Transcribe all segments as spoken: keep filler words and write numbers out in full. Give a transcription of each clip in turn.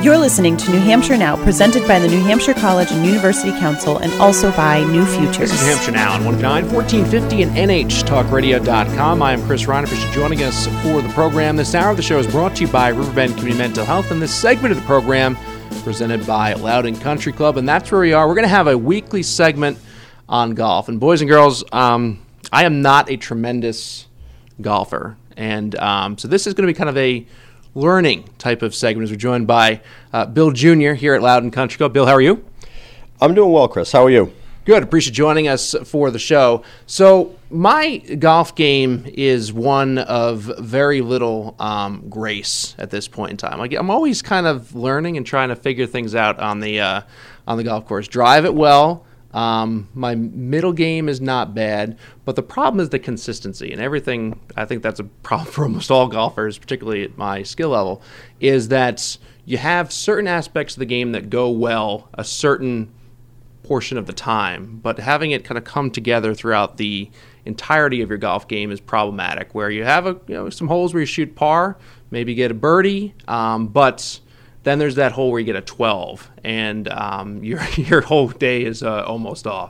You're listening to New Hampshire Now, presented by the New Hampshire College and University Council and also by New Futures. This is New Hampshire Now on one oh nine, fourteen fifty and N H talk radio dot com. I am Chris Reiner. Appreciate you joining us for the program. This hour of the show is brought to you by Riverbend Community Mental Health, and this segment of the program presented by Loudoun Country Club, and that's where we are. We're going to have a weekly segment on golf. And boys and girls, um, I am not a tremendous golfer, and um, so this is going to be kind of a learning type of segment as we're joined by uh, Bill Junior here at Loudoun Country Club. Bill, how are you? I'm doing well, Chris. How are you? Good. Appreciate joining us for the show. So my golf game is one of very little um, grace at this point in time. Like, I'm always kind of learning and trying to figure things out on the uh, on the golf course. Drive it well. Um, my middle game is not bad, but the problem is the consistency, and everything. I think that's a problem for almost all golfers, particularly at my skill level, is that you have certain aspects of the game that go well a certain portion of the time, but having it kind of come together throughout the entirety of your golf game is problematic, where you have a you know some holes where you shoot par, maybe get a birdie, um, but then there's that hole where you get a twelve, and um, your your whole day is uh, almost off.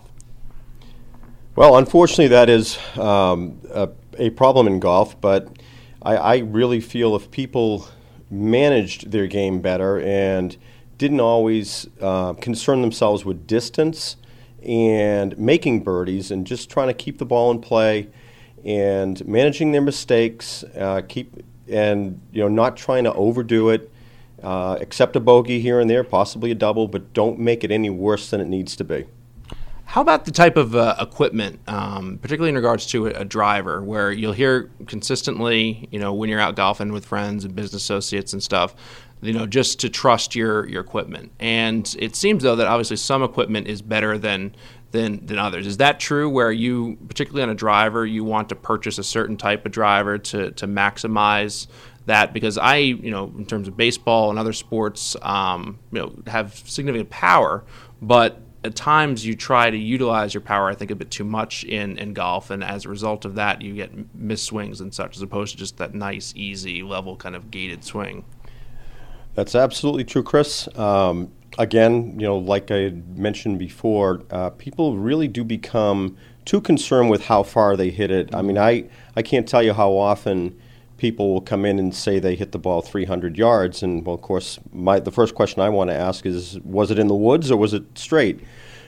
Well, unfortunately, that is um, a, a problem in golf, but I, I really feel if people managed their game better and didn't always uh, concern themselves with distance and making birdies and just trying to keep the ball in play and managing their mistakes, uh, keep and you know not trying to overdo it. Uh, accept a bogey here and there, possibly a double, but don't make it any worse than it needs to be. How about the type of uh, equipment, um, particularly in regards to a, a driver, where you'll hear consistently, you know, when you're out golfing with friends and business associates and stuff, you know, just to trust your, your equipment. And it seems, though, that obviously some equipment is better than, than than others. Is that true, where you, particularly on a driver, you want to purchase a certain type of driver to, to maximize that? Because I, you know, in terms of baseball and other sports, um, you know, have significant power, but at times you try to utilize your power, I think, a bit too much in, in golf, and as a result of that, you get missed swings and such, as opposed to just that nice, easy, level kind of gated swing. That's absolutely true, Chris. Um, again, you know, like I mentioned before, uh, people really do become too concerned with how far they hit it. I mean, I, I can't tell you how often people will come in and say they hit the ball three hundred yards, and well, of course, my the first question I want to ask is, was it in the woods or was it straight?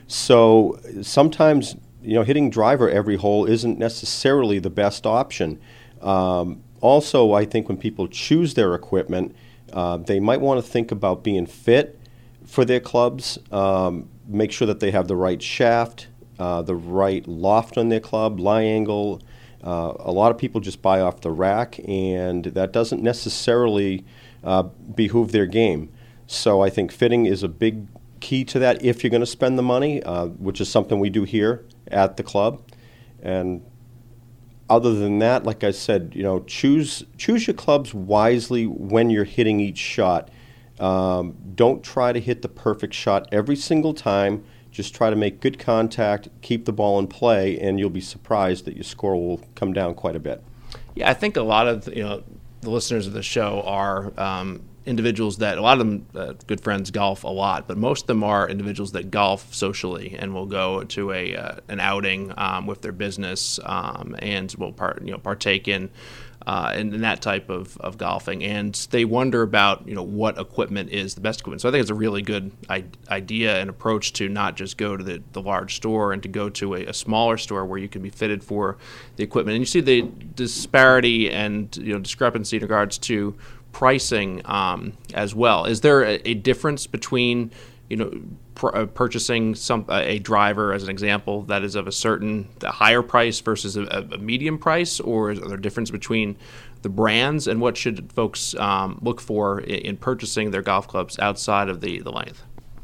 So sometimes, you know, hitting driver every hole isn't necessarily the best option. Um, also, I think when people choose their equipment, uh, they might want to think about being fit for their clubs, um, make sure that they have the right shaft, uh, the right loft on their club, lie angle. Uh, a lot of people just buy off the rack, and that doesn't necessarily uh, behoove their game. So I think fitting is a big key to that if you're going to spend the money, uh, which is something we do here at the club. And other than that, like I said, you know, choose choose your clubs wisely when you're hitting each shot. Um, don't try to hit the perfect shot every single time. Just try to make good contact, keep the ball in play, and you'll be surprised that your score will come down quite a bit. Yeah, I think a lot of you know the listeners of the show are um, individuals that a lot of them, uh, good friends, golf a lot, but most of them are individuals that golf socially and will go to a uh, an outing um, with their business um, and will part you know partake in. Uh, in, in that type of, of golfing, and they wonder about you know what equipment is the best equipment. So I think it's a really good I- idea and approach to not just go to the, the large store and to go to a, a smaller store where you can be fitted for the equipment. And you see the disparity and you know discrepancy in regards to pricing um, as well. Is there a, a difference between you know, pr- uh, purchasing some uh, a driver, as an example, that is of a certain a higher price versus a, a medium price, or is there a difference between the brands, and what should folks um, look for in, in purchasing their golf clubs outside of the, the length?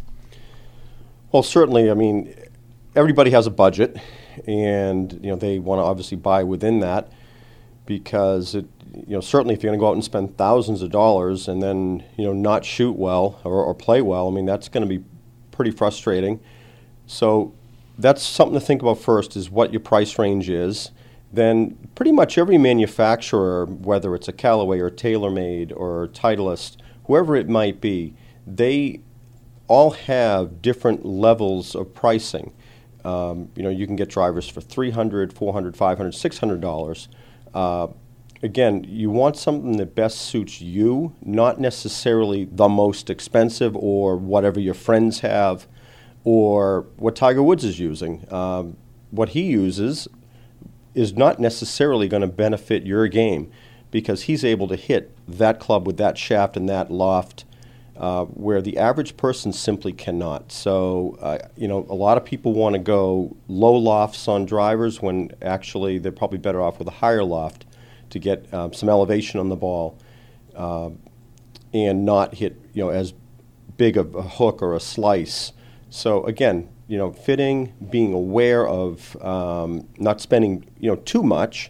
Well, certainly, I mean, everybody has a budget, and you know they want to obviously buy within that, because it, you know certainly if you're going to go out and spend thousands of dollars and then you know not shoot well or, or play well, I mean that's going to be pretty frustrating. So that's something to think about first, is what your price range is. Then pretty much every manufacturer, whether it's a Callaway or TaylorMade or Titleist, whoever it might be, they all have different levels of pricing. Um, you know, you can get drivers for three hundred dollars, four hundred dollars, five hundred dollars, six hundred dollars. Uh, again, you want something that best suits you, not necessarily the most expensive or whatever your friends have or what Tiger Woods is using. Um, what he uses is not necessarily going to benefit your game because he's able to hit that club with that shaft and that loft uh, where the average person simply cannot. So, uh, you know, a lot of people want to go low lofts on drivers when actually they're probably better off with a higher loft to get um, some elevation on the ball uh, and not hit, you know, as big of a hook or a slice. So, again, you know, fitting, being aware of um, not spending, you know, too much,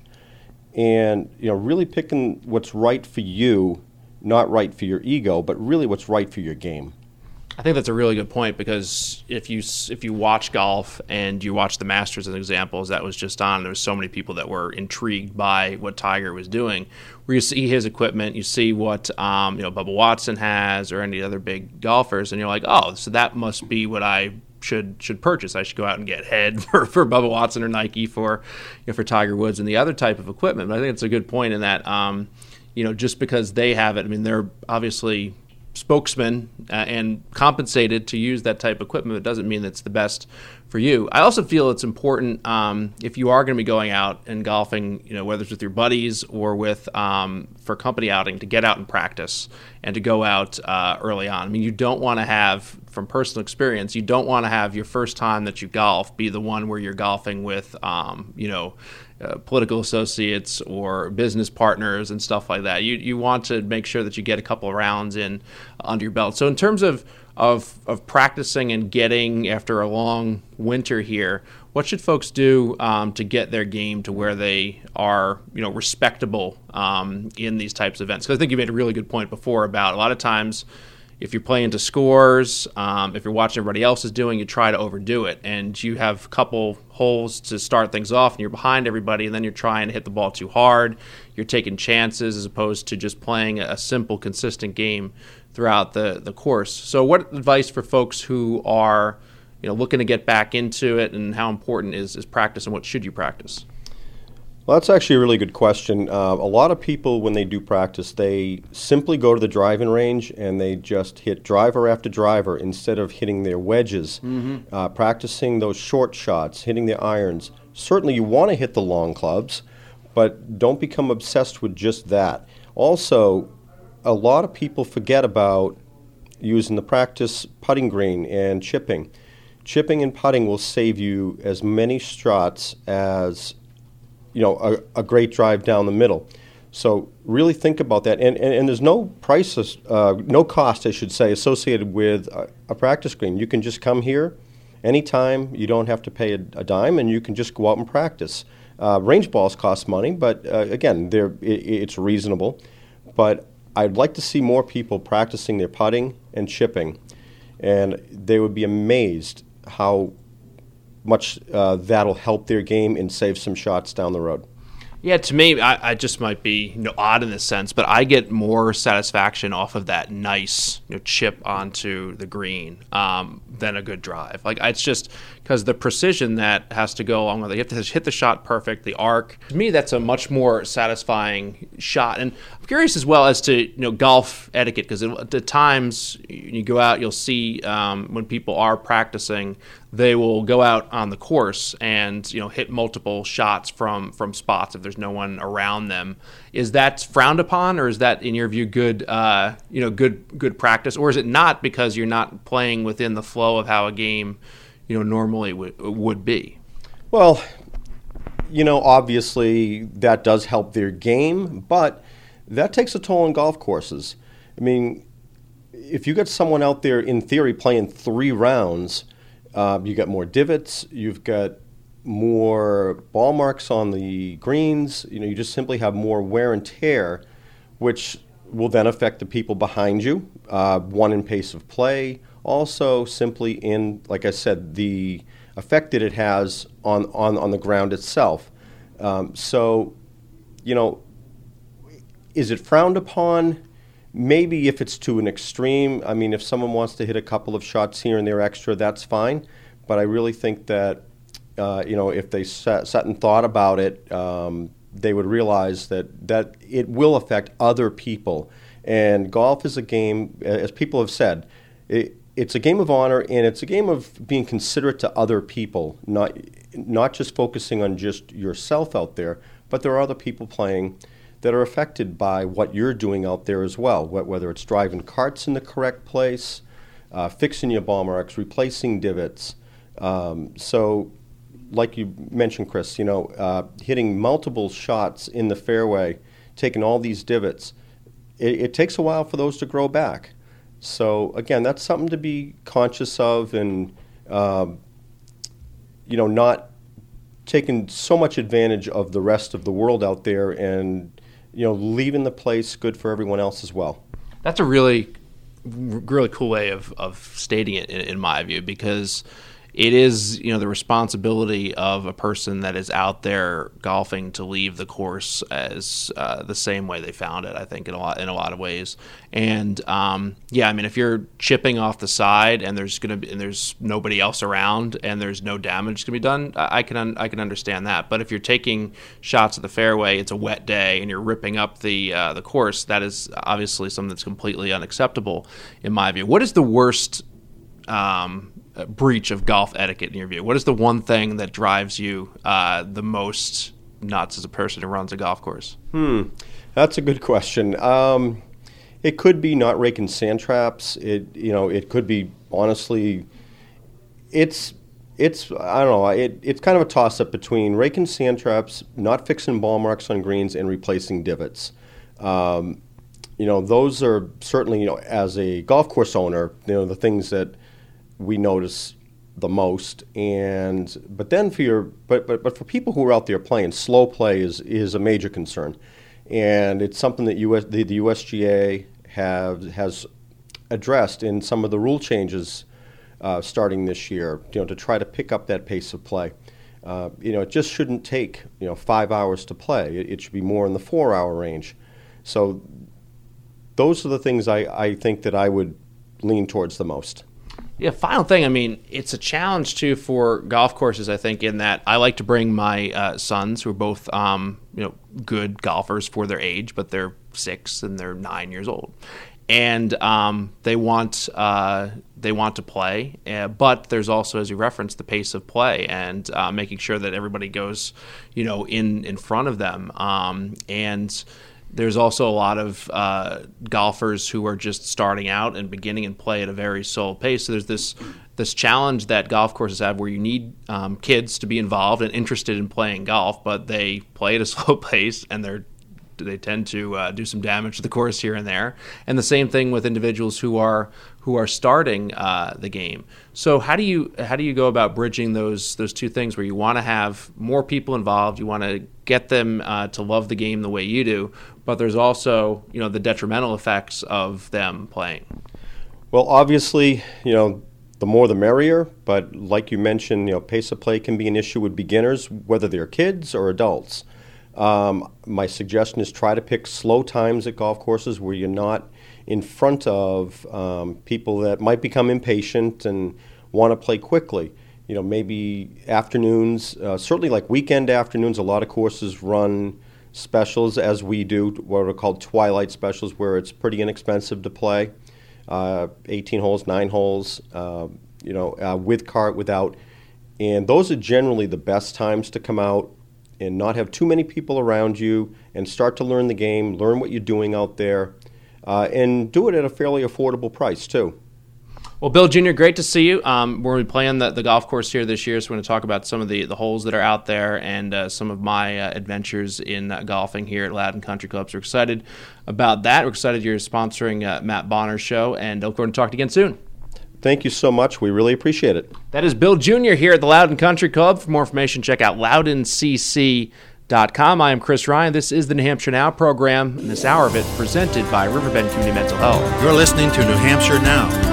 and, you know, really picking what's right for you, not right for your ego, but really what's right for your game. I think that's a really good point because if you if you watch golf and you watch the Masters as examples, that was just on, there was so many people that were intrigued by what Tiger was doing. Where you see his equipment, you see what um, you know Bubba Watson has or any other big golfers, and you're like, oh, so that must be what I should should purchase. I should go out and get head for, for Bubba Watson or Nike for you know, for Tiger Woods and the other type of equipment. But I think it's a good point in that um, you know just because they have it, I mean they're obviously spokesman uh, and compensated to use that type of equipment. It doesn't mean it's the best for you. I also feel it's important um, if you are going to be going out and golfing, you know, whether it's with your buddies or with um, for company outing, to get out and practice and to go out uh, early on. I mean, you don't want to have, from personal experience, you don't want to have your first time that you golf be the one where you're golfing with, um, you know, Uh, political associates or business partners and stuff like that. You you want to make sure that you get a couple of rounds in uh, under your belt. So in terms of, of of practicing and getting after a long winter here, what should folks do um, to get their game to where they are, you know, respectable um, in these types of events? Because I think you made a really good point before about a lot of times, if you're playing to scores, um, if you're watching everybody else is doing, you try to overdo it. And you have a couple holes to start things off, and you're behind everybody, and then you're trying to hit the ball too hard. You're taking chances as opposed to just playing a simple, consistent game throughout the, the course. So what advice for folks who are you know, looking to get back into it, and how important is, is practice, and what should you practice? Well, that's actually a really good question. Uh, a lot of people, when they do practice, they simply go to the driving range and they just hit driver after driver instead of hitting their wedges, mm-hmm. uh, practicing those short shots, hitting their irons. Certainly you want to hit the long clubs, but don't become obsessed with just that. Also, a lot of people forget about using the practice putting green and chipping. Chipping and putting will save you as many shots as you know, a, a great drive down the middle. So really think about that. And, and, and there's no price, uh, no cost, I should say, associated with a, a practice green. You can just come here anytime. You don't have to pay a, a dime, and you can just go out and practice. Uh, range balls cost money, but uh, again, they're, it, it's reasonable. But I'd like to see more people practicing their putting and chipping, and they would be amazed how much uh, that'll help their game and save some shots down the road. Yeah, to me, I, I just might be you know, odd in this sense, but I get more satisfaction off of that nice you know, chip onto the green um, than a good drive. Like it's just because the precision that has to go along with it. You have to hit the shot perfect, the arc. To me, that's a much more satisfying shot. And I'm curious as well as to you know golf etiquette, because at the times you go out, you'll see um, when people are practicing, they will go out on the course and you know hit multiple shots from from spots if there's no one around them. Is that frowned upon, or is that in your view good uh, you know good good practice, or is it not because you're not playing within the flow of how a game you know normally w- would be? Well, you know obviously that does help their game, but that takes a toll on golf courses. I mean, if you get someone out there in theory playing three rounds, Uh, you got more divots, you've got more ball marks on the greens, you know, you just simply have more wear and tear, which will then affect the people behind you, uh, one in pace of play, also simply in, like I said, the effect that it has on, on, on the ground itself. Um, so, you know, is it frowned upon? maybe if it's to an extreme, I mean, if someone wants to hit a couple of shots here and there extra, that's fine. But I really think that, uh, you know, if they sat, sat and thought about it, um, they would realize that, that it will affect other people. And golf is a game, as people have said, it, it's a game of honor, and it's a game of being considerate to other people, not not just focusing on just yourself out there, but there are other people playing that are affected by what you're doing out there as well, whether it's driving carts in the correct place, uh, fixing your ball marks, replacing divots. Um, so, like you mentioned, Chris, you know, uh, hitting multiple shots in the fairway, taking all these divots, it, it takes a while for those to grow back. So, again, that's something to be conscious of, and, um, you know, not taking so much advantage of the rest of the world out there, and, you know, leaving the place good for everyone else as well. That's a really, really cool way of, of stating it, in, in my view, because it is, you know, the responsibility of a person that is out there golfing to leave the course as uh, the same way they found it, I think, in a lot in a lot of ways. And um, yeah, I mean, if you're chipping off the side and there's gonna be and there's nobody else around and there's no damage to be done, I, I can un- I can understand that. But if you're taking shots at the fairway, it's a wet day, and you're ripping up the uh, the course, that is obviously something that's completely unacceptable in my view. What is the worst Um, breach of golf etiquette in your view? What is the one thing that drives you uh, the most nuts as a person who runs a golf course? Hmm, that's a good question. Um, it could be not raking sand traps. It you know it could be honestly, it's it's I don't know. It it's kind of a toss up between raking sand traps, not fixing ball marks on greens, and replacing divots. Um, you know, those are certainly, you know, as a golf course owner, you know, the things that we notice the most. And but then for your but, but but for people who are out there playing, slow play is is a major concern, and it's something that U S the, the U S G A have has addressed in some of the rule changes uh, starting this year, you know, to try to pick up that pace of play. Uh, you know, it just shouldn't take, you know, five hours to play. It, it should be more in the four-hour range. So those are the things I, I think that I would lean towards the most. Yeah, final thing, I mean, it's a challenge, too, for golf courses, I think, in that I like to bring my uh, sons, who are both, um, you know, good golfers for their age, but they're six and they're nine years old. And um, they want uh, they want to play, uh, but there's also, as you referenced, the pace of play and uh, making sure that everybody goes, you know, in, in front of them. Um, and there's also a lot of uh, golfers who are just starting out and beginning and play at a very slow pace. So there's this this challenge that golf courses have where you need um, kids to be involved and interested in playing golf, but they play at a slow pace and they're they tend to uh, do some damage to the course here and there. And the same thing with individuals who are who are starting uh, the game. So how do you how do you go about bridging those those two things, where you want to have more people involved, you want to get them uh, to love the game the way you do, but there's also, you know, the detrimental effects of them playing? Well, obviously, you know, the more the merrier, but like you mentioned, you know, pace of play can be an issue with beginners, whether they're kids or adults. Um, my suggestion is try to pick slow times at golf courses where you're not in front of um, people that might become impatient and want to play quickly. You know, maybe afternoons, uh, certainly like weekend afternoons, a lot of courses run specials, as we do, what are called twilight specials, where it's pretty inexpensive to play. Uh, eighteen holes, nine holes, uh, you know, uh, with cart, without. And those are generally the best times to come out and not have too many people around you and start to learn the game, learn what you're doing out there, uh, and do it at a fairly affordable price, too. Well, Bill Junior, great to see you. Um, we're playing the, the golf course here this year, so we're going to talk about some of the, the holes that are out there and uh, some of my uh, adventures in uh, golfing here at Loudon Country Club. So we're excited about that. We're excited you're sponsoring uh, Matt Bonner's show, and look forward to talking to you again soon. Thank you so much. We really appreciate it. That is Bill Junior here at the Loudon Country Club. For more information, check out loudon c c dot com. I am Chris Ryan. This is the New Hampshire Now program, and this hour of it presented by Riverbend Community Mental Health. You're listening to New Hampshire Now.